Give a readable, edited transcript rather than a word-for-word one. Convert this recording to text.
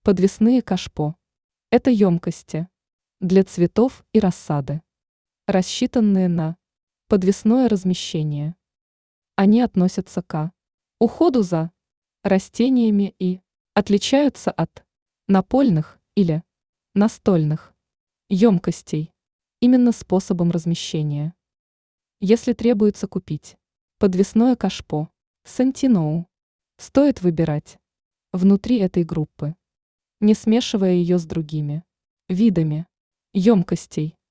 Подвесные кашпо. Это емкости для цветов и рассады, рассчитанные на подвесное размещение. Они относятся к уходу за растениями и отличаются от напольных или настольных емкостей именно способом размещения. Если требуется купить подвесное кашпо Сентиноу, стоит выбирать внутри этой группы, не смешивая ее с другими видами емкостей.